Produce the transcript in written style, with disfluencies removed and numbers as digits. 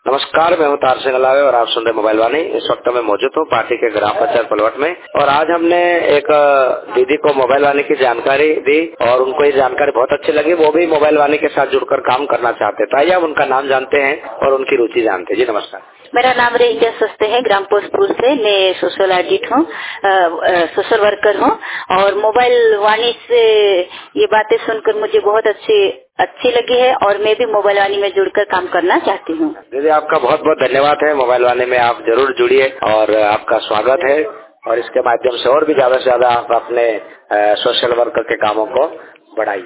नमस्कार, मैं हूं तार सिंह अलावे और आप सुन रहे मोबाइल वाणी। इस वक्त मैं मौजूद हूं पार्टी के ग्राम पंचायत पलवट में और आज हमने एक दीदी को मोबाइल वाणी की जानकारी दी और उनको ये जानकारी बहुत अच्छी लगी। वो भी मोबाइल वाणी के साथ जुड़कर काम करना चाहते थे। आइए अब उनका नाम जानते हैं और उनकी रुचि जानते हैं। जी नमस्कार। मेरा नाम रेंजा सस्ते है, ग्राम पोस्टपुर से। मैं सोशल ऑडिट हूँ, सोशल वर्कर हूँ और मोबाइल वाणी से ये बातें सुनकर मुझे बहुत अच्छी लगी है और मैं भी मोबाइल वाणी में जुड़कर काम करना चाहती हूँ। दीदी आपका बहुत बहुत धन्यवाद है। मोबाइल वाणी में आप जरूर जुड़िए और आपका स्वागत है और इसके माध्यम से और भी ज्यादा से ज्यादा आप अपने सोशल वर्कर के कामों को बढ़ाइए।